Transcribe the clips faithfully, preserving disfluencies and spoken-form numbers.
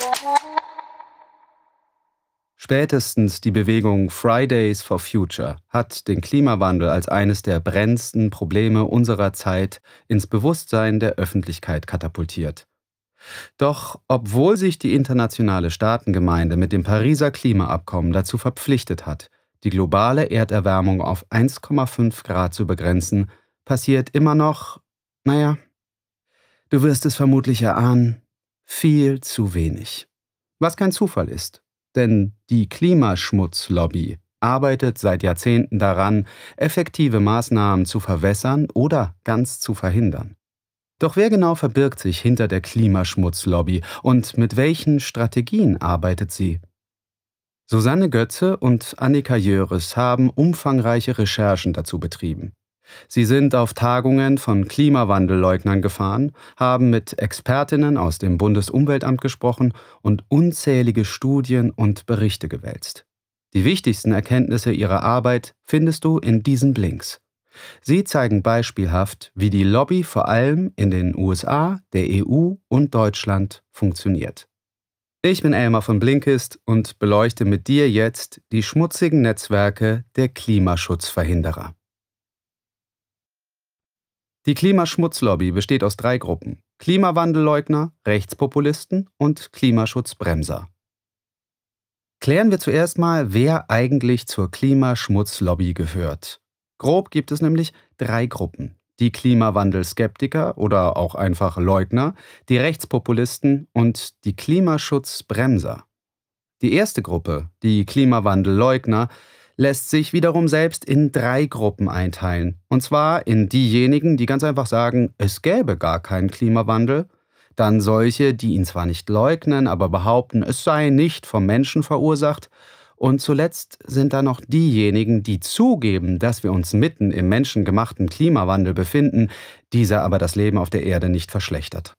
Spätestens die Bewegung Fridays for Future hat den Klimawandel als eines der brennendsten Probleme unserer Zeit ins Bewusstsein der Öffentlichkeit katapultiert. Doch obwohl sich die internationale Staatengemeinde mit dem Pariser Klimaabkommen dazu verpflichtet hat, die globale Erderwärmung auf eins Komma fünf Grad zu begrenzen, passiert immer noch, naja, du wirst es vermutlich erahnen, viel zu wenig. Was kein Zufall ist, denn die Klimaschmutzlobby arbeitet seit Jahrzehnten daran, effektive Maßnahmen zu verwässern oder ganz zu verhindern. Doch wer genau verbirgt sich hinter der Klimaschmutzlobby und mit welchen Strategien arbeitet sie? Susanne Götze und Annika Jöres haben umfangreiche Recherchen dazu betrieben. Sie sind auf Tagungen von Klimawandelleugnern gefahren, haben mit Expertinnen aus dem Bundesumweltamt gesprochen und unzählige Studien und Berichte gewälzt. Die wichtigsten Erkenntnisse ihrer Arbeit findest du in diesen Blinks. Sie zeigen beispielhaft, wie die Lobby vor allem in den U S A, der E U und Deutschland funktioniert. Ich bin Elmar von Blinkist und beleuchte mit dir jetzt die schmutzigen Netzwerke der Klimaschutzverhinderer. Die Klimaschmutzlobby besteht aus drei Gruppen: Klimawandelleugner, Rechtspopulisten und Klimaschutzbremser. Klären wir zuerst mal, wer eigentlich zur Klimaschmutzlobby gehört. Grob gibt es nämlich drei Gruppen: die Klimawandelskeptiker oder auch einfach Leugner, die Rechtspopulisten und die Klimaschutzbremser. Die erste Gruppe, die Klimawandelleugner, lässt sich wiederum selbst in drei Gruppen einteilen. Und zwar in diejenigen, die ganz einfach sagen, es gäbe gar keinen Klimawandel, dann solche, die ihn zwar nicht leugnen, aber behaupten, es sei nicht vom Menschen verursacht, und zuletzt sind da noch diejenigen, die zugeben, dass wir uns mitten im menschengemachten Klimawandel befinden, dieser aber das Leben auf der Erde nicht verschlechtert.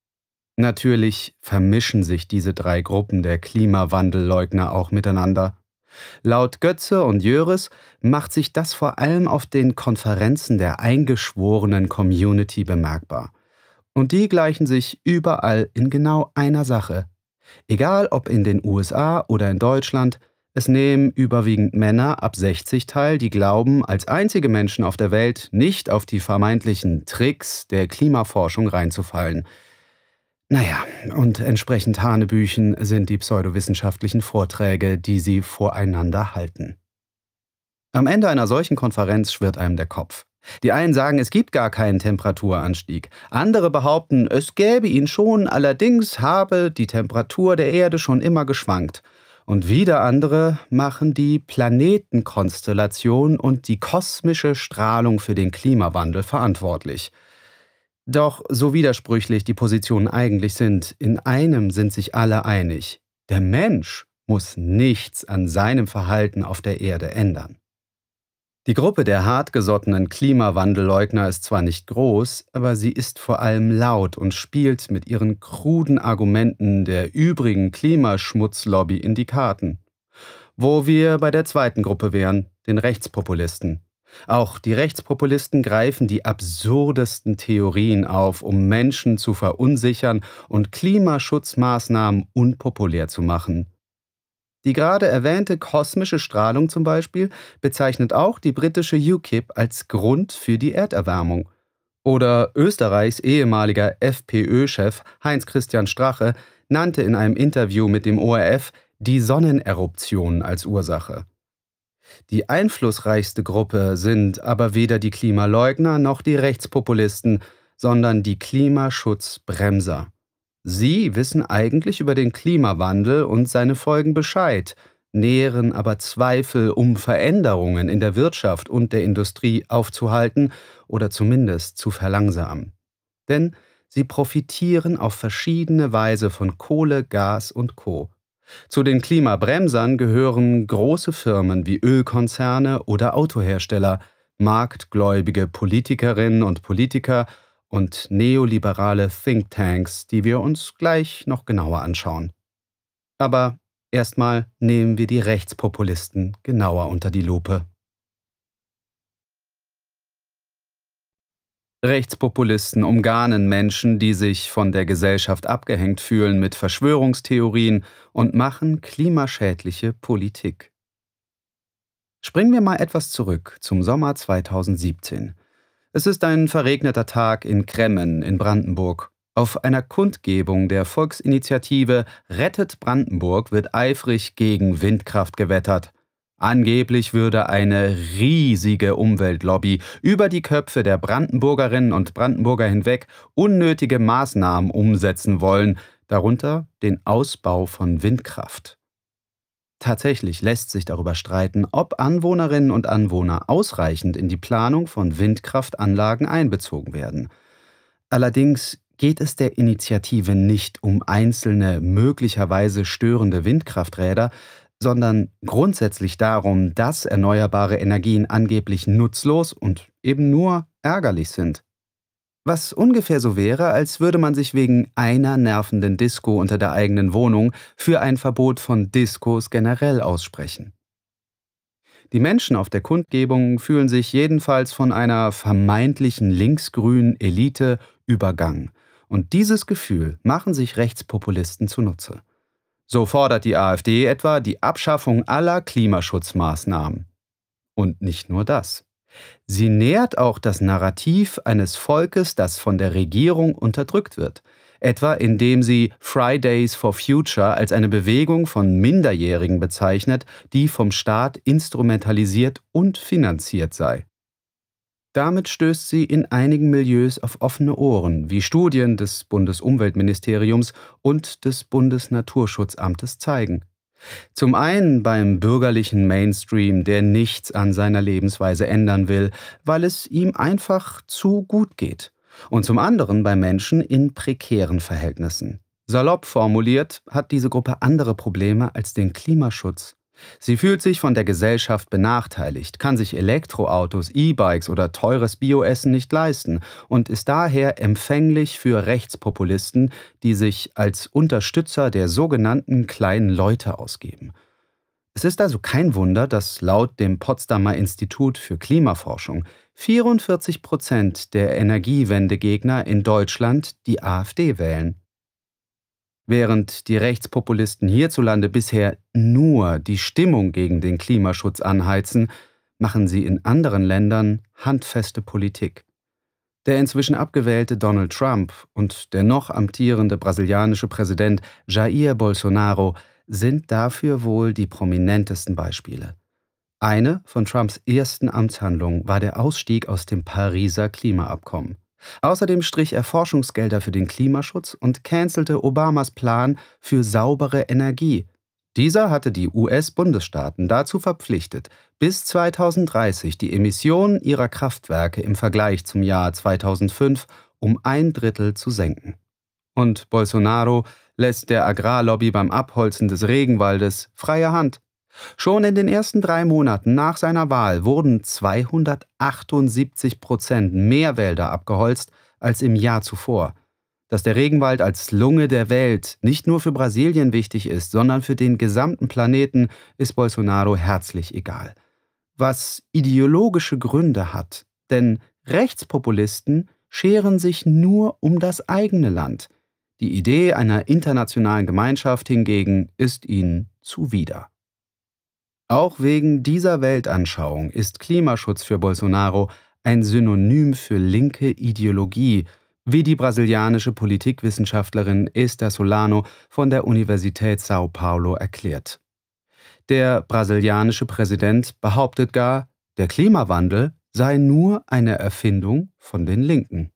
Natürlich vermischen sich diese drei Gruppen der Klimawandelleugner auch miteinander. Laut Götze und Jöres macht sich das vor allem auf den Konferenzen der eingeschworenen Community bemerkbar. Und die gleichen sich überall in genau einer Sache. Egal ob in den U S A oder in Deutschland, es nehmen überwiegend Männer ab sechzig teil, die glauben, als einzige Menschen auf der Welt nicht auf die vermeintlichen Tricks der Klimaforschung reinzufallen. Naja, und entsprechend hanebüchen sind die pseudowissenschaftlichen Vorträge, die sie voreinander halten. Am Ende einer solchen Konferenz schwirrt einem der Kopf. Die einen sagen, es gibt gar keinen Temperaturanstieg. Andere behaupten, es gäbe ihn schon, allerdings habe die Temperatur der Erde schon immer geschwankt. Und wieder andere machen die Planetenkonstellation und die kosmische Strahlung für den Klimawandel verantwortlich. Doch so widersprüchlich die Positionen eigentlich sind, in einem sind sich alle einig: Der Mensch muss nichts an seinem Verhalten auf der Erde ändern. Die Gruppe der hartgesottenen Klimawandelleugner ist zwar nicht groß, aber sie ist vor allem laut und spielt mit ihren kruden Argumenten der übrigen Klimaschmutzlobby in die Karten. Wo wir bei der zweiten Gruppe wären, den Rechtspopulisten. Auch die Rechtspopulisten greifen die absurdesten Theorien auf, um Menschen zu verunsichern und Klimaschutzmaßnahmen unpopulär zu machen. Die gerade erwähnte kosmische Strahlung zum Beispiel bezeichnet auch die britische U K I P als Grund für die Erderwärmung. Oder Österreichs ehemaliger F P Ö-Chef Heinz-Christian Strache nannte in einem Interview mit dem O R F die Sonneneruption als Ursache. Die einflussreichste Gruppe sind aber weder die Klimaleugner noch die Rechtspopulisten, sondern die Klimaschutzbremser. Sie wissen eigentlich über den Klimawandel und seine Folgen Bescheid, nähren aber Zweifel, um Veränderungen in der Wirtschaft und der Industrie aufzuhalten oder zumindest zu verlangsamen. Denn sie profitieren auf verschiedene Weise von Kohle, Gas und Co. Zu den Klimabremsern gehören große Firmen wie Ölkonzerne oder Autohersteller, marktgläubige Politikerinnen und Politiker und neoliberale Thinktanks, die wir uns gleich noch genauer anschauen. Aber erstmal nehmen wir die Rechtspopulisten genauer unter die Lupe. Rechtspopulisten umgarnen Menschen, die sich von der Gesellschaft abgehängt fühlen, mit Verschwörungstheorien und machen klimaschädliche Politik. Springen wir mal etwas zurück zum Sommer zweitausendsiebzehn. Es ist ein verregneter Tag in Kremmen in Brandenburg. Auf einer Kundgebung der Volksinitiative Rettet Brandenburg wird eifrig gegen Windkraft gewettert. Angeblich würde eine riesige Umweltlobby über die Köpfe der Brandenburgerinnen und Brandenburger hinweg unnötige Maßnahmen umsetzen wollen, darunter den Ausbau von Windkraft. Tatsächlich lässt sich darüber streiten, ob Anwohnerinnen und Anwohner ausreichend in die Planung von Windkraftanlagen einbezogen werden. Allerdings geht es der Initiative nicht um einzelne möglicherweise störende Windkrafträder, sondern grundsätzlich darum, dass erneuerbare Energien angeblich nutzlos und eben nur ärgerlich sind. Was ungefähr so wäre, als würde man sich wegen einer nervenden Disco unter der eigenen Wohnung für ein Verbot von Discos generell aussprechen. Die Menschen auf der Kundgebung fühlen sich jedenfalls von einer vermeintlichen linksgrünen Elite übergangen. Und dieses Gefühl machen sich Rechtspopulisten zunutze. So fordert die AfD etwa die Abschaffung aller Klimaschutzmaßnahmen. Und nicht nur das. Sie nährt auch das Narrativ eines Volkes, das von der Regierung unterdrückt wird, etwa indem sie Fridays for Future als eine Bewegung von Minderjährigen bezeichnet, die vom Staat instrumentalisiert und finanziert sei. Damit stößt sie in einigen Milieus auf offene Ohren, wie Studien des Bundesumweltministeriums und des Bundesnaturschutzamtes zeigen. Zum einen beim bürgerlichen Mainstream, der nichts an seiner Lebensweise ändern will, weil es ihm einfach zu gut geht. Und zum anderen bei Menschen in prekären Verhältnissen. Salopp formuliert hat diese Gruppe andere Probleme als den Klimaschutz. Sie fühlt sich von der Gesellschaft benachteiligt, kann sich Elektroautos, E-Bikes oder teures Bioessen nicht leisten und ist daher empfänglich für Rechtspopulisten, die sich als Unterstützer der sogenannten kleinen Leute ausgeben. Es ist also kein Wunder, dass laut dem Potsdamer Institut für Klimaforschung vierundvierzig Prozent der Energiewendegegner in Deutschland die AfD wählen. Während die Rechtspopulisten hierzulande bisher nur die Stimmung gegen den Klimaschutz anheizen, machen sie in anderen Ländern handfeste Politik. Der inzwischen abgewählte Donald Trump und der noch amtierende brasilianische Präsident Jair Bolsonaro sind dafür wohl die prominentesten Beispiele. Eine von Trumps ersten Amtshandlungen war der Ausstieg aus dem Pariser Klimaabkommen. Außerdem strich er Forschungsgelder für den Klimaschutz und cancelte Obamas Plan für saubere Energie. Dieser hatte die U S-Bundesstaaten dazu verpflichtet, bis zweitausenddreißig die Emissionen ihrer Kraftwerke im Vergleich zum Jahr zweitausendfünf um ein Drittel zu senken. Und Bolsonaro lässt der Agrarlobby beim Abholzen des Regenwaldes freie Hand. Schon in den ersten drei Monaten nach seiner Wahl wurden zweihundertachtundsiebzig Prozent mehr Wälder abgeholzt als im Jahr zuvor. Dass der Regenwald als Lunge der Welt nicht nur für Brasilien wichtig ist, sondern für den gesamten Planeten, ist Bolsonaro herzlich egal. Was ideologische Gründe hat, denn Rechtspopulisten scheren sich nur um das eigene Land. Die Idee einer internationalen Gemeinschaft hingegen ist ihnen zuwider. Auch wegen dieser Weltanschauung ist Klimaschutz für Bolsonaro ein Synonym für linke Ideologie, wie die brasilianische Politikwissenschaftlerin Esther Solano von der Universität São Paulo erklärt. Der brasilianische Präsident behauptet gar, der Klimawandel sei nur eine Erfindung von den Linken.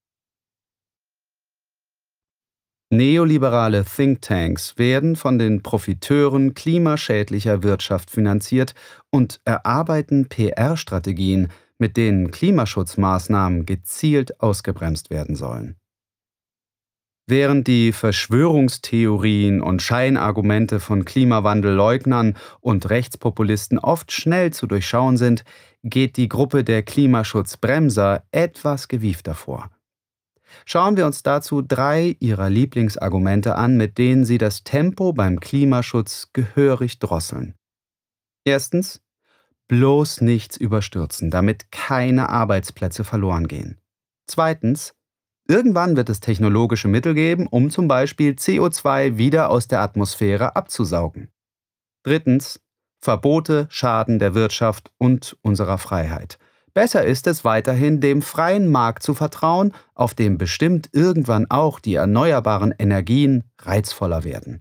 Neoliberale Thinktanks werden von den Profiteuren klimaschädlicher Wirtschaft finanziert und erarbeiten P R-Strategien, mit denen Klimaschutzmaßnahmen gezielt ausgebremst werden sollen. Während die Verschwörungstheorien und Scheinargumente von Klimawandelleugnern und Rechtspopulisten oft schnell zu durchschauen sind, geht die Gruppe der Klimaschutzbremser etwas gewiefter vor. Schauen wir uns dazu drei ihrer Lieblingsargumente an, mit denen sie das Tempo beim Klimaschutz gehörig drosseln. Erstens: bloß nichts überstürzen, damit keine Arbeitsplätze verloren gehen. Zweitens, irgendwann wird es technologische Mittel geben, um zum Beispiel C O zwei wieder aus der Atmosphäre abzusaugen. Drittens, Verbote schaden der Wirtschaft und unserer Freiheit. Besser ist es weiterhin, dem freien Markt zu vertrauen, auf dem bestimmt irgendwann auch die erneuerbaren Energien reizvoller werden.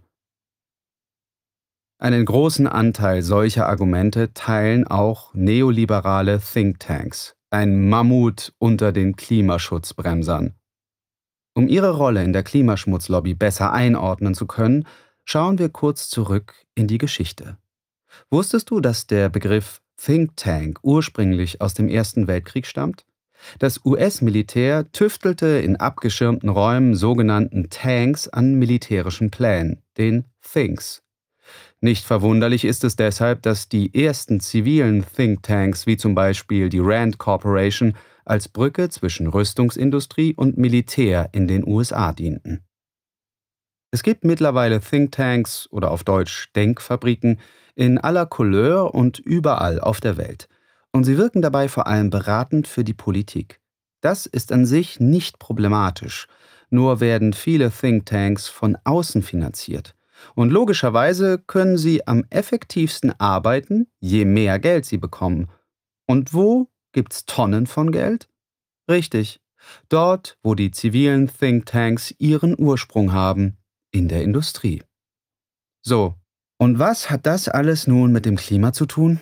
Einen großen Anteil solcher Argumente teilen auch neoliberale Thinktanks, ein Mammut unter den Klimaschutzbremsern. Um ihre Rolle in der Klimaschmutzlobby besser einordnen zu können, schauen wir kurz zurück in die Geschichte. Wusstest du, dass der Begriff Think Tank ursprünglich aus dem Ersten Weltkrieg stammt? Das U S-Militär tüftelte in abgeschirmten Räumen sogenannten Tanks an militärischen Plänen, den Thinks. Nicht verwunderlich ist es deshalb, dass die ersten zivilen Thinktanks wie zum Beispiel die Rand Corporation als Brücke zwischen Rüstungsindustrie und Militär in den U S A dienten. Es gibt mittlerweile Thinktanks oder auf Deutsch Denkfabriken in aller Couleur und überall auf der Welt. Und sie wirken dabei vor allem beratend für die Politik. Das ist an sich nicht problematisch, nur werden viele Thinktanks von außen finanziert. Und logischerweise können sie am effektivsten arbeiten, je mehr Geld sie bekommen. Und wo gibt's Tonnen von Geld? Richtig, dort, wo die zivilen Thinktanks ihren Ursprung haben, in der Industrie. So, und was hat das alles nun mit dem Klima zu tun?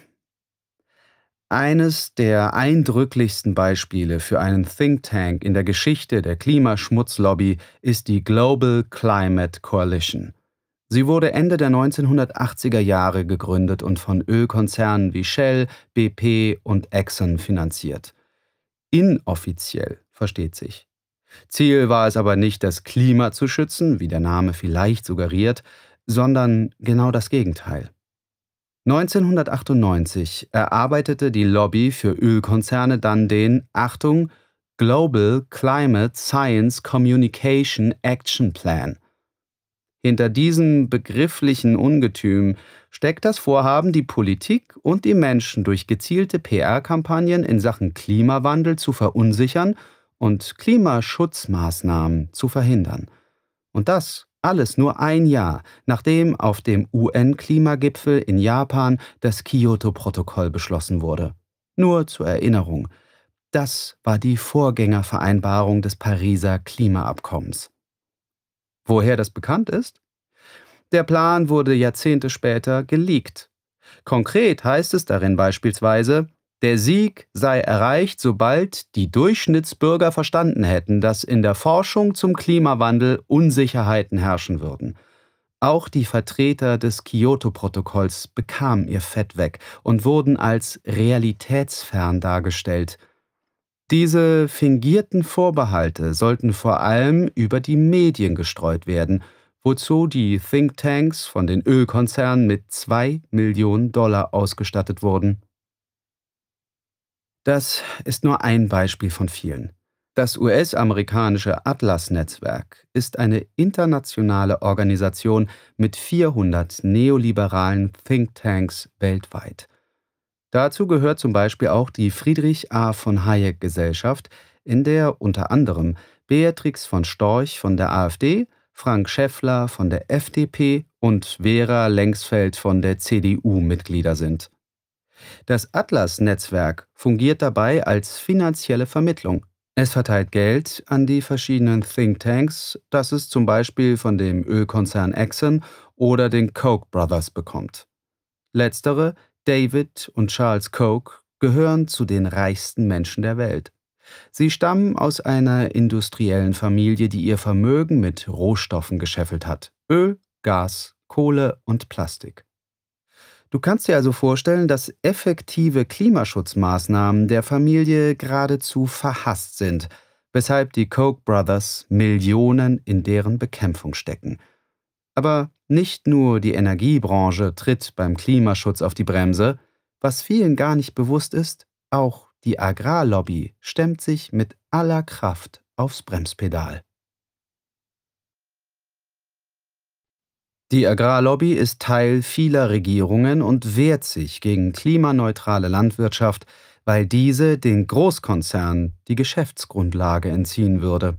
Eines der eindrücklichsten Beispiele für einen Think Tank in der Geschichte der Klimaschmutzlobby ist die Global Climate Coalition. Sie wurde Ende der neunzehnhundertachtziger Jahre gegründet und von Ölkonzernen wie Shell, B P und Exxon finanziert. Inoffiziell, versteht sich. Ziel war es aber nicht, das Klima zu schützen, wie der Name vielleicht suggeriert, sondern genau das Gegenteil. neunzehnhundertachtundneunzig erarbeitete die Lobby für Ölkonzerne dann den, Achtung, Global Climate Science Communication Action Plan. Hinter diesem begrifflichen Ungetüm steckt das Vorhaben, die Politik und die Menschen durch gezielte P R-Kampagnen in Sachen Klimawandel zu verunsichern und Klimaschutzmaßnahmen zu verhindern. Und das alles nur ein Jahr, nachdem auf dem U N-Klimagipfel in Japan das Kyoto-Protokoll beschlossen wurde. Nur zur Erinnerung, das war die Vorgängervereinbarung des Pariser Klimaabkommens. Woher das bekannt ist? Der Plan wurde Jahrzehnte später geleakt. Konkret heißt es darin beispielsweise, der Sieg sei erreicht, sobald die Durchschnittsbürger verstanden hätten, dass in der Forschung zum Klimawandel Unsicherheiten herrschen würden. Auch die Vertreter des Kyoto-Protokolls bekamen ihr Fett weg und wurden als realitätsfern dargestellt. Diese fingierten Vorbehalte sollten vor allem über die Medien gestreut werden, wozu die Thinktanks von den Ölkonzernen mit zwei Millionen Dollar ausgestattet wurden. Das ist nur ein Beispiel von vielen. Das U S-amerikanische Atlas-Netzwerk ist eine internationale Organisation mit vierhundert neoliberalen Thinktanks weltweit. Dazu gehört zum Beispiel auch die Friedrich A. von Hayek Gesellschaft, in der unter anderem Beatrix von Storch von der AfD, Frank Schäffler von der F D P und Vera Lengsfeld von der C D U Mitglieder sind. Das Atlas-Netzwerk fungiert dabei als finanzielle Vermittlung. Es verteilt Geld an die verschiedenen Thinktanks, das es zum Beispiel von dem Ölkonzern Exxon oder den Koch Brothers bekommt. Letztere, David und Charles Koch, gehören zu den reichsten Menschen der Welt. Sie stammen aus einer industriellen Familie, die ihr Vermögen mit Rohstoffen gescheffelt hat: Öl, Gas, Kohle und Plastik. Du kannst dir also vorstellen, dass effektive Klimaschutzmaßnahmen der Familie geradezu verhasst sind, weshalb die Koch Brothers Millionen in deren Bekämpfung stecken. Aber nicht nur die Energiebranche tritt beim Klimaschutz auf die Bremse. Was vielen gar nicht bewusst ist, auch die Agrarlobby stemmt sich mit aller Kraft aufs Bremspedal. Die Agrarlobby ist Teil vieler Regierungen und wehrt sich gegen klimaneutrale Landwirtschaft, weil diese den Großkonzernen die Geschäftsgrundlage entziehen würde.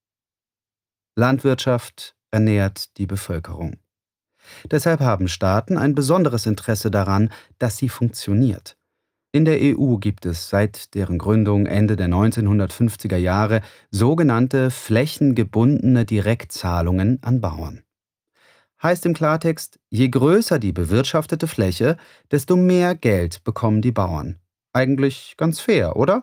Landwirtschaft ernährt die Bevölkerung. Deshalb haben Staaten ein besonderes Interesse daran, dass sie funktioniert. In der E U gibt es seit deren Gründung Ende der neunzehnhundertfünfziger Jahre sogenannte flächengebundene Direktzahlungen an Bauern. Heißt im Klartext, je größer die bewirtschaftete Fläche, desto mehr Geld bekommen die Bauern. Eigentlich ganz fair, oder?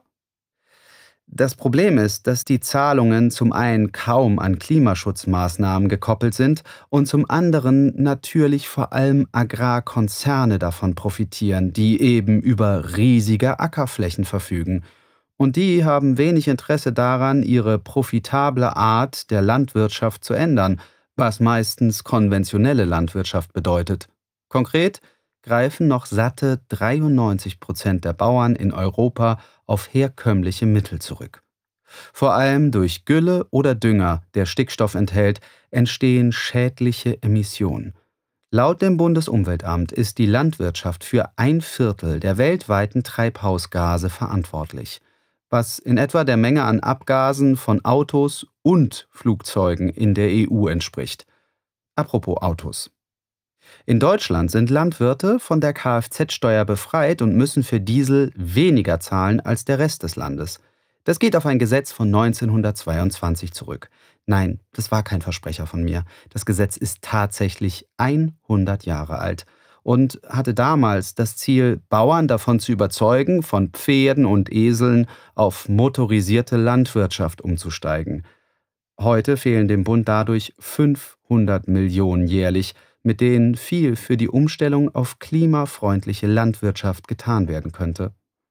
Das Problem ist, dass die Zahlungen zum einen kaum an Klimaschutzmaßnahmen gekoppelt sind und zum anderen natürlich vor allem Agrarkonzerne davon profitieren, die eben über riesige Ackerflächen verfügen. Und die haben wenig Interesse daran, ihre profitable Art der Landwirtschaft zu ändern, was meistens konventionelle Landwirtschaft bedeutet. Konkret greifen noch satte dreiundneunzig Prozent der Bauern in Europa auf herkömmliche Mittel zurück. Vor allem durch Gülle oder Dünger, der Stickstoff enthält, entstehen schädliche Emissionen. Laut dem Bundesumweltamt ist die Landwirtschaft für ein Viertel der weltweiten Treibhausgase verantwortlich, was in etwa der Menge an Abgasen von Autos und Flugzeugen in der E U entspricht. Apropos Autos. In Deutschland sind Landwirte von der Kfz-Steuer befreit und müssen für Diesel weniger zahlen als der Rest des Landes. Das geht auf ein Gesetz von neunzehnhundertzweiundzwanzig zurück. Nein, das war kein Versprecher von mir. Das Gesetz ist tatsächlich hundert Jahre alt und hatte damals das Ziel, Bauern davon zu überzeugen, von Pferden und Eseln auf motorisierte Landwirtschaft umzusteigen. Heute fehlen dem Bund dadurch fünfhundert Millionen jährlich, mit denen viel für die Umstellung auf klimafreundliche Landwirtschaft getan werden könnte.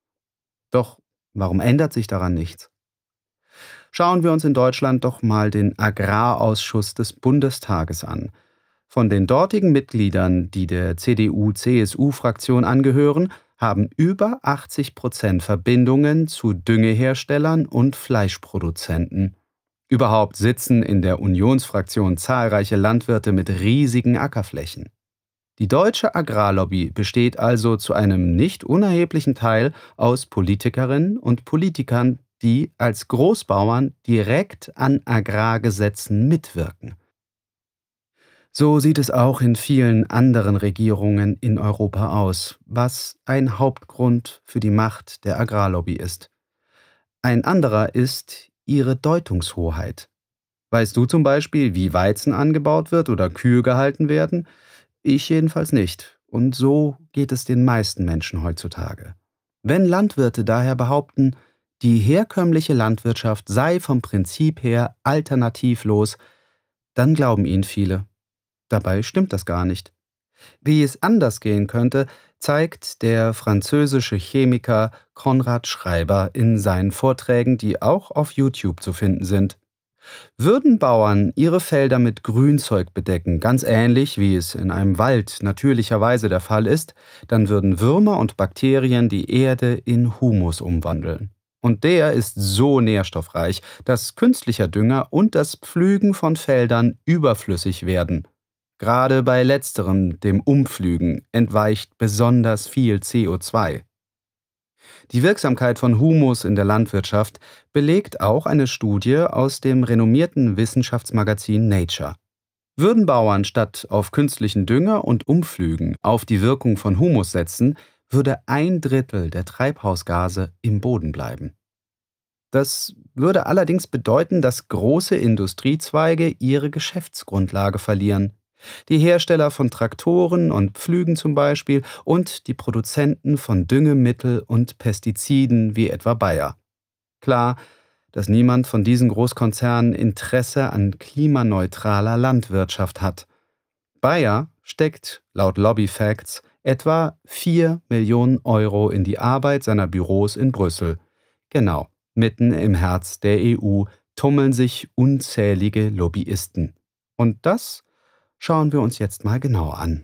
Doch warum ändert sich daran nichts? Schauen wir uns in Deutschland doch mal den Agrarausschuss des Bundestages an. Von den dortigen Mitgliedern, die der C D U-C S U-Fraktion angehören, haben über achtzig Prozent Verbindungen zu Düngeherstellern und Fleischproduzenten. Überhaupt sitzen in der Unionsfraktion zahlreiche Landwirte mit riesigen Ackerflächen. Die deutsche Agrarlobby besteht also zu einem nicht unerheblichen Teil aus Politikerinnen und Politikern, die als Großbauern direkt an Agrargesetzen mitwirken. So sieht es auch in vielen anderen Regierungen in Europa aus, was ein Hauptgrund für die Macht der Agrarlobby ist. Ein anderer ist ihre Deutungshoheit. Weißt du zum Beispiel, wie Weizen angebaut wird oder Kühe gehalten werden? Ich jedenfalls nicht. Und so geht es den meisten Menschen heutzutage. Wenn Landwirte daher behaupten, die herkömmliche Landwirtschaft sei vom Prinzip her alternativlos, dann glauben ihnen viele. Dabei stimmt das gar nicht. Wie es anders gehen könnte, zeigt der französische Chemiker Konrad Schreiber in seinen Vorträgen, die auch auf YouTube zu finden sind. Würden Bauern ihre Felder mit Grünzeug bedecken, ganz ähnlich wie es in einem Wald natürlicherweise der Fall ist, dann würden Würmer und Bakterien die Erde in Humus umwandeln. Und der ist so nährstoffreich, dass künstlicher Dünger und das Pflügen von Feldern überflüssig werden. Gerade bei letzterem, dem Umpflügen, entweicht besonders viel C O zwei. Die Wirksamkeit von Humus in der Landwirtschaft belegt auch eine Studie aus dem renommierten Wissenschaftsmagazin Nature. Würden Bauern statt auf künstlichen Dünger und Umpflügen auf die Wirkung von Humus setzen, würde ein Drittel der Treibhausgase im Boden bleiben. Das würde allerdings bedeuten, dass große Industriezweige ihre Geschäftsgrundlage verlieren. Die Hersteller von Traktoren und Pflügen zum Beispiel und die Produzenten von Düngemittel und Pestiziden wie etwa Bayer. Klar, dass niemand von diesen Großkonzernen Interesse an klimaneutraler Landwirtschaft hat. Bayer steckt laut Lobbyfacts etwa vier Millionen Euro in die Arbeit seiner Büros in Brüssel. Genau, mitten im Herz der E U tummeln sich unzählige Lobbyisten. Und das schauen wir uns jetzt mal genauer an.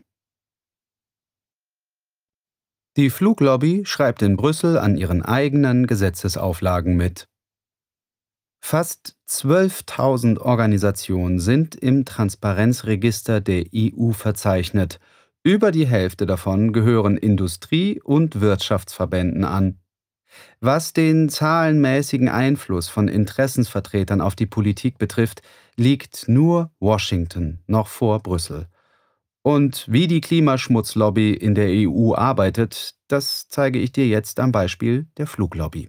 Die Fluglobby schreibt in Brüssel an ihren eigenen Gesetzesauflagen mit. Fast zwölftausend Organisationen sind im Transparenzregister der E U verzeichnet. Über die Hälfte davon gehören Industrie- und Wirtschaftsverbänden an. Was den zahlenmäßigen Einfluss von Interessensvertretern auf die Politik betrifft, liegt nur Washington noch vor Brüssel. Und wie die Klimaschmutzlobby in der E U arbeitet, das zeige ich dir jetzt am Beispiel der Fluglobby.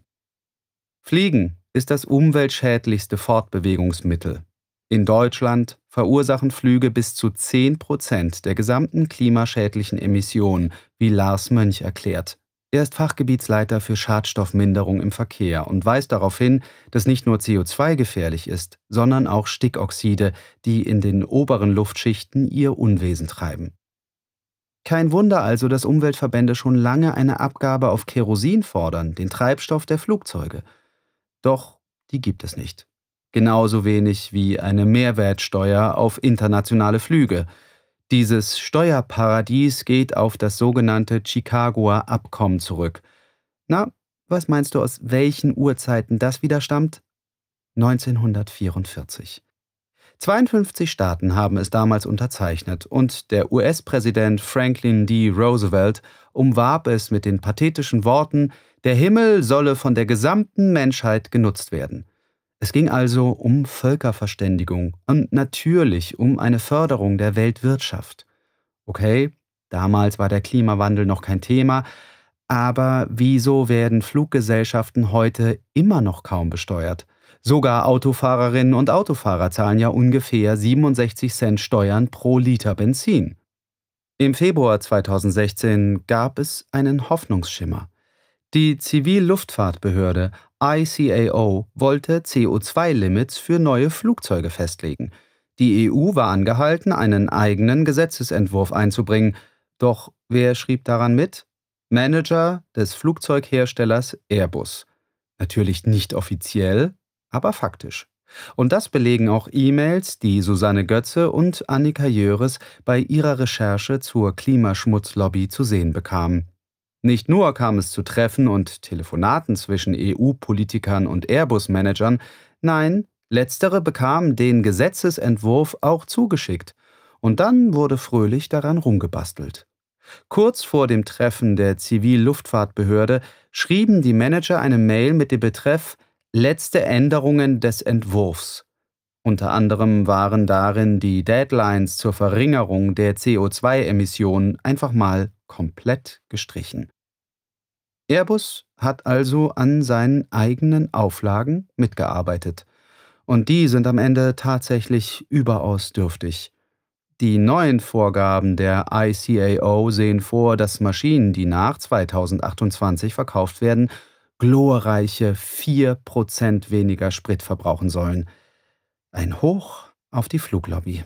Fliegen ist das umweltschädlichste Fortbewegungsmittel. In Deutschland verursachen Flüge bis zu zehn Prozent der gesamten klimaschädlichen Emissionen, wie Lars Mönch erklärt. Er ist Fachgebietsleiter für Schadstoffminderung im Verkehr und weist darauf hin, dass nicht nur C O zwei gefährlich ist, sondern auch Stickoxide, die in den oberen Luftschichten ihr Unwesen treiben. Kein Wunder also, dass Umweltverbände schon lange eine Abgabe auf Kerosin fordern, den Treibstoff der Flugzeuge. Doch die gibt es nicht. Genauso wenig wie eine Mehrwertsteuer auf internationale Flüge. Dieses Steuerparadies geht auf das sogenannte Chicagoer Abkommen zurück. Na, was meinst du, aus welchen Urzeiten das wieder stammt? neunzehnhundertvierundvierzig. zweiundfünfzig Staaten haben es damals unterzeichnet und der U S-Präsident Franklin D. Roosevelt umwarb es mit den pathetischen Worten: Der Himmel solle von der gesamten Menschheit genutzt werden. Es ging also um Völkerverständigung und natürlich um eine Förderung der Weltwirtschaft. Okay, damals war der Klimawandel noch kein Thema, aber wieso werden Fluggesellschaften heute immer noch kaum besteuert? Sogar Autofahrerinnen und Autofahrer zahlen ja ungefähr siebenundsechzig Cent Steuern pro Liter Benzin. Im Februar zweitausendsechzehn gab es einen Hoffnungsschimmer. Die Zivilluftfahrtbehörde I C A O wollte C O zwei Limits für neue Flugzeuge festlegen. Die E U war angehalten, einen eigenen Gesetzesentwurf einzubringen. Doch wer schrieb daran mit? Manager des Flugzeugherstellers Airbus. Natürlich nicht offiziell, aber faktisch. Und das belegen auch E-Mails, die Susanne Götze und Annika Jöres bei ihrer Recherche zur Klimaschmutzlobby zu sehen bekamen. Nicht nur kam es zu Treffen und Telefonaten zwischen E U-Politikern und Airbus-Managern, nein, letztere bekamen den Gesetzesentwurf auch zugeschickt. Und dann wurde fröhlich daran rumgebastelt. Kurz vor dem Treffen der Zivilluftfahrtbehörde schrieben die Manager eine Mail mit dem Betreff „Letzte Änderungen des Entwurfs“. Unter anderem waren darin die Deadlines zur Verringerung der C O zwei Emissionen einfach mal komplett gestrichen. Airbus hat also an seinen eigenen Auflagen mitgearbeitet. Und die sind am Ende tatsächlich überaus dürftig. Die neuen Vorgaben der I C A O sehen vor, dass Maschinen, die nach zweitausendachtundzwanzig verkauft werden, glorreiche vier Prozent weniger Sprit verbrauchen sollen. Ein Hoch auf die Fluglobby.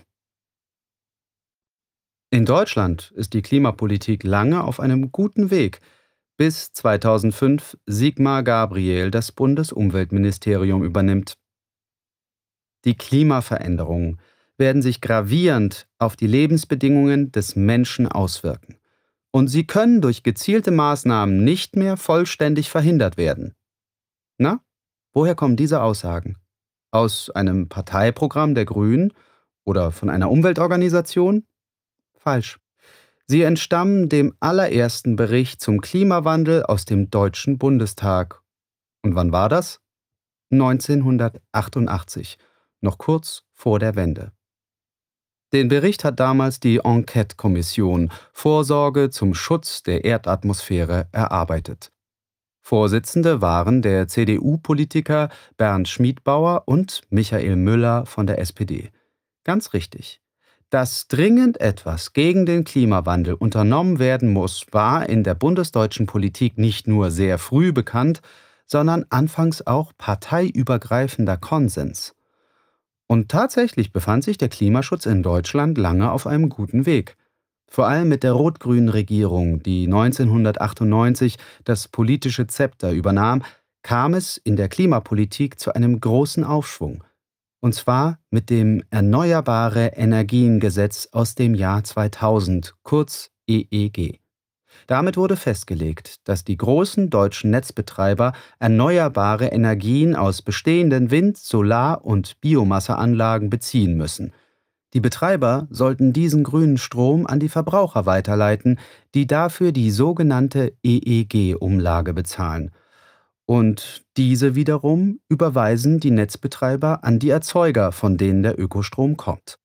In Deutschland ist die Klimapolitik lange auf einem guten Weg, bis zweitausendfünf Sigmar Gabriel das Bundesumweltministerium übernimmt. Die Klimaveränderungen werden sich gravierend auf die Lebensbedingungen des Menschen auswirken. Und sie können durch gezielte Maßnahmen nicht mehr vollständig verhindert werden. Na, woher kommen diese Aussagen? Aus einem Parteiprogramm der Grünen oder von einer Umweltorganisation? Falsch. Sie entstammen dem allerersten Bericht zum Klimawandel aus dem Deutschen Bundestag. Und wann war das? neunzehnhundertachtundachtzig, noch kurz vor der Wende. Den Bericht hat damals die Enquete-Kommission Vorsorge zum Schutz der Erdatmosphäre erarbeitet. Vorsitzende waren der C D U-Politiker Bernd Schmiedbauer und Michael Müller von der S P D. Ganz richtig. Dass dringend etwas gegen den Klimawandel unternommen werden muss, war in der bundesdeutschen Politik nicht nur sehr früh bekannt, sondern anfangs auch parteiübergreifender Konsens. Und tatsächlich befand sich der Klimaschutz in Deutschland lange auf einem guten Weg. Vor allem mit der rot-grünen Regierung, die neunzehnhundertachtundneunzig das politische Zepter übernahm, kam es in der Klimapolitik zu einem großen Aufschwung. Und zwar mit dem Erneuerbare Energiengesetz aus dem Jahr zweitausend, kurz E E G. Damit wurde festgelegt, dass die großen deutschen Netzbetreiber erneuerbare Energien aus bestehenden Wind-, Solar- und Biomasseanlagen beziehen müssen. Die Betreiber sollten diesen grünen Strom an die Verbraucher weiterleiten, die dafür die sogenannte E E G-Umlage bezahlen. Und diese wiederum überweisen die Netzbetreiber an die Erzeuger, von denen der Ökostrom kommt.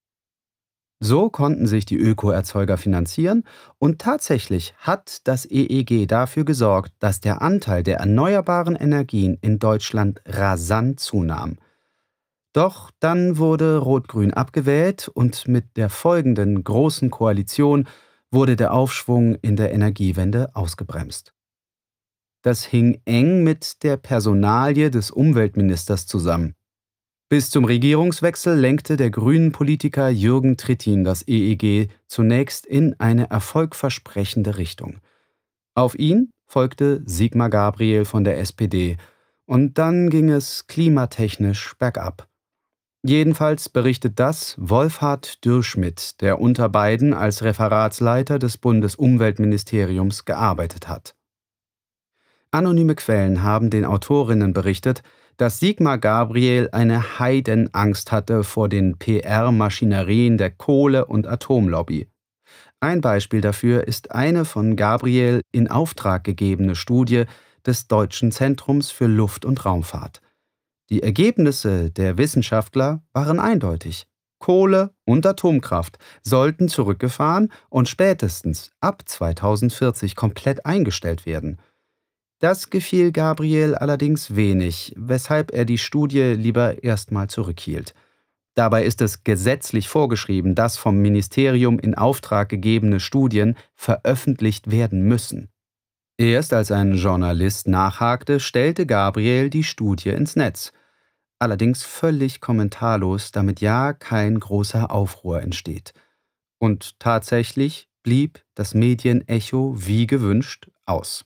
So konnten sich die Ökoerzeuger finanzieren und tatsächlich hat das E E G dafür gesorgt, dass der Anteil der erneuerbaren Energien in Deutschland rasant zunahm. Doch dann wurde Rot-Grün abgewählt und mit der folgenden Großen Koalition wurde der Aufschwung in der Energiewende ausgebremst. Das hing eng mit der Personalie des Umweltministers zusammen. Bis zum Regierungswechsel lenkte der Grünen-Politiker Jürgen Trittin das E E G zunächst in eine erfolgversprechende Richtung. Auf ihn folgte Sigmar Gabriel von der S P D und dann ging es klimatechnisch bergab. Jedenfalls berichtet das Wolfhard Dürschmidt, der unter beiden als Referatsleiter des Bundesumweltministeriums gearbeitet hat. Anonyme Quellen haben den Autorinnen berichtet, dass Sigmar Gabriel eine Heidenangst hatte vor den P R-Maschinerien der Kohle- und Atomlobby. Ein Beispiel dafür ist eine von Gabriel in Auftrag gegebene Studie des Deutschen Zentrums für Luft- und Raumfahrt. Die Ergebnisse der Wissenschaftler waren eindeutig. Kohle und Atomkraft sollten zurückgefahren und spätestens ab zweitausendvierzig komplett eingestellt werden. Das gefiel Gabriel allerdings wenig, weshalb er die Studie lieber erstmal zurückhielt. Dabei ist es gesetzlich vorgeschrieben, dass vom Ministerium in Auftrag gegebene Studien veröffentlicht werden müssen. Erst als ein Journalist nachhakte, stellte Gabriel die Studie ins Netz. Allerdings völlig kommentarlos, damit ja kein großer Aufruhr entsteht. Und tatsächlich blieb das Medienecho wie gewünscht aus.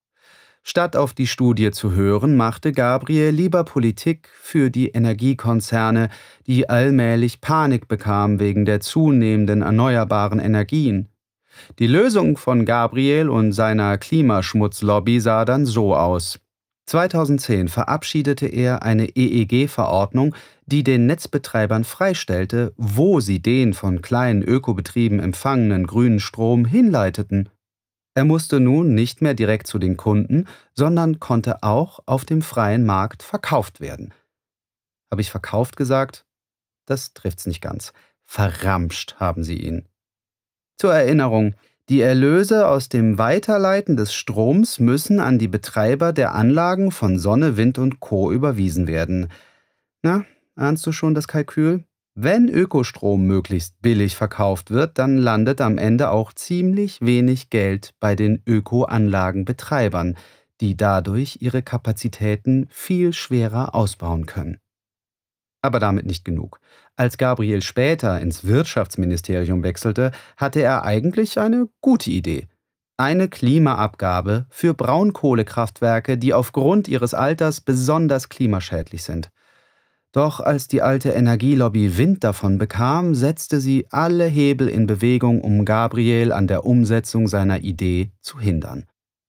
Statt auf die Studie zu hören, machte Gabriel lieber Politik für die Energiekonzerne, die allmählich Panik bekamen wegen der zunehmenden erneuerbaren Energien. Die Lösung von Gabriel und seiner Klimaschmutzlobby sah dann so aus. zweitausendzehn verabschiedete er eine E E G-Verordnung, die den Netzbetreibern freistellte, wo sie den von kleinen Ökobetrieben empfangenen grünen Strom hinleiteten. Er musste nun nicht mehr direkt zu den Kunden, sondern konnte auch auf dem freien Markt verkauft werden. Habe ich verkauft gesagt? Das trifft's nicht ganz. Verramscht haben sie ihn. Zur Erinnerung, die Erlöse aus dem Weiterleiten des Stroms müssen an die Betreiber der Anlagen von Sonne, Wind und Co. überwiesen werden. Na, ahnst du schon das Kalkül? Wenn Ökostrom möglichst billig verkauft wird, dann landet am Ende auch ziemlich wenig Geld bei den Ökoanlagenbetreibern, die dadurch ihre Kapazitäten viel schwerer ausbauen können. Aber damit nicht genug. Als Gabriel später ins Wirtschaftsministerium wechselte, hatte er eigentlich eine gute Idee. Eine Klimaabgabe für Braunkohlekraftwerke, die aufgrund ihres Alters besonders klimaschädlich sind. Doch als die alte Energielobby Wind davon bekam, setzte sie alle Hebel in Bewegung, um Gabriel an der Umsetzung seiner Idee zu hindern.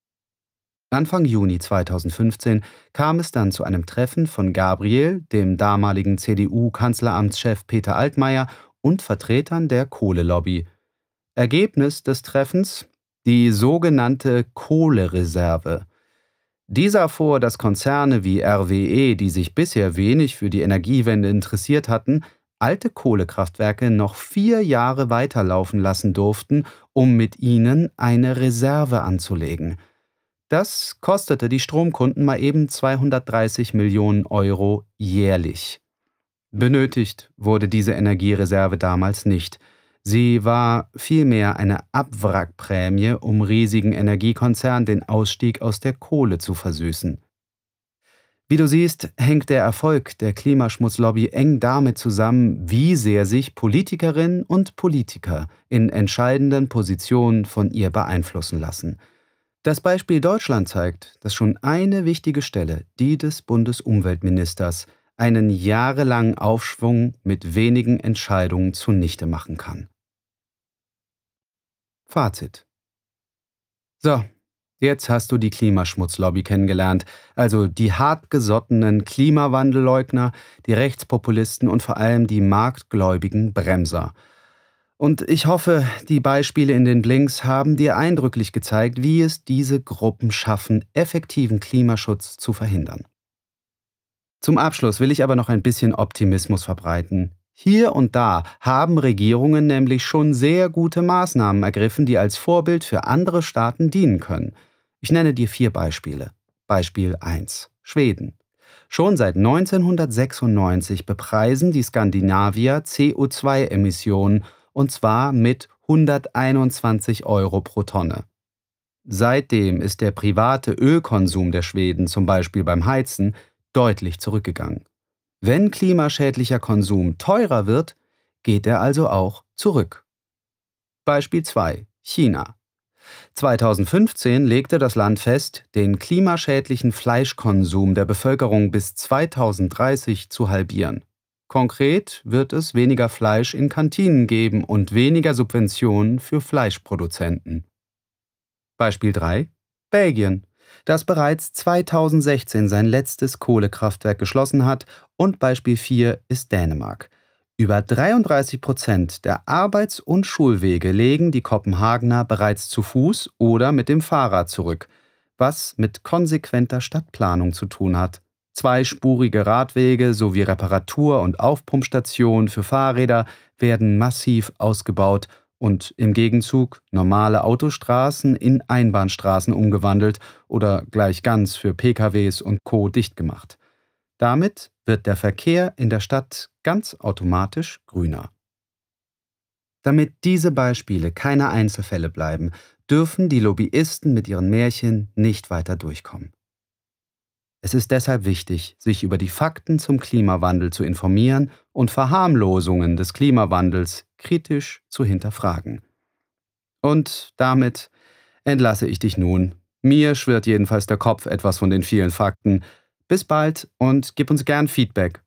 Anfang Juni zweitausendfünfzehn kam es dann zu einem Treffen von Gabriel, dem damaligen C D U-Kanzleramtschef Peter Altmaier und Vertretern der Kohlelobby. Ergebnis des Treffens: die sogenannte Kohlereserve. Die sah vor, dass Konzerne wie R W E, die sich bisher wenig für die Energiewende interessiert hatten, alte Kohlekraftwerke noch vier Jahre weiterlaufen lassen durften, um mit ihnen eine Reserve anzulegen. Das kostete die Stromkunden mal eben zweihundertdreißig Millionen Euro jährlich. Benötigt wurde diese Energiereserve damals nicht. Sie war vielmehr eine Abwrackprämie, um riesigen Energiekonzernen den Ausstieg aus der Kohle zu versüßen. Wie du siehst, hängt der Erfolg der Klimaschmutzlobby eng damit zusammen, wie sehr sich Politikerinnen und Politiker in entscheidenden Positionen von ihr beeinflussen lassen. Das Beispiel Deutschland zeigt, dass schon eine wichtige Stelle, die des Bundesumweltministers, einen jahrelangen Aufschwung mit wenigen Entscheidungen zunichte machen kann. Fazit. So, jetzt hast du die Klimaschmutzlobby kennengelernt, also die hartgesottenen Klimawandelleugner, die Rechtspopulisten und vor allem die marktgläubigen Bremser. Und ich hoffe, die Beispiele in den Blinks haben dir eindrücklich gezeigt, wie es diese Gruppen schaffen, effektiven Klimaschutz zu verhindern. Zum Abschluss will ich aber noch ein bisschen Optimismus verbreiten. Hier und da haben Regierungen nämlich schon sehr gute Maßnahmen ergriffen, die als Vorbild für andere Staaten dienen können. Ich nenne dir vier Beispiele. Beispiel eins: Schweden. Schon seit neunzehnhundertsechsundneunzig bepreisen die Skandinavier C O zwei Emissionen, und zwar mit hunderteinundzwanzig Euro pro Tonne. Seitdem ist der private Ölkonsum der Schweden, zum Beispiel beim Heizen, deutlich zurückgegangen. Wenn klimaschädlicher Konsum teurer wird, geht er also auch zurück. Beispiel zwei: China. zweitausendfünfzehn legte das Land fest, den klimaschädlichen Fleischkonsum der Bevölkerung bis zweitausenddreißig zu halbieren. Konkret wird es weniger Fleisch in Kantinen geben und weniger Subventionen für Fleischproduzenten. Beispiel drei: Belgien, das bereits zweitausendsechzehn sein letztes Kohlekraftwerk geschlossen hat, und Beispiel vier ist Dänemark. Über dreiunddreißig Prozent der Arbeits- und Schulwege legen die Kopenhagener bereits zu Fuß oder mit dem Fahrrad zurück, was mit konsequenter Stadtplanung zu tun hat. Zweispurige Radwege sowie Reparatur- und Aufpumpstationen für Fahrräder werden massiv ausgebaut und im Gegenzug normale Autostraßen in Einbahnstraßen umgewandelt oder gleich ganz für P K Ws und Co. dicht gemacht. Damit wird der Verkehr in der Stadt ganz automatisch grüner. Damit diese Beispiele keine Einzelfälle bleiben, dürfen die Lobbyisten mit ihren Märchen nicht weiter durchkommen. Es ist deshalb wichtig, sich über die Fakten zum Klimawandel zu informieren und Verharmlosungen des Klimawandels kritisch zu hinterfragen. Und damit entlasse ich dich nun. Mir schwirrt jedenfalls der Kopf etwas von den vielen Fakten. Bis bald und gib uns gern Feedback.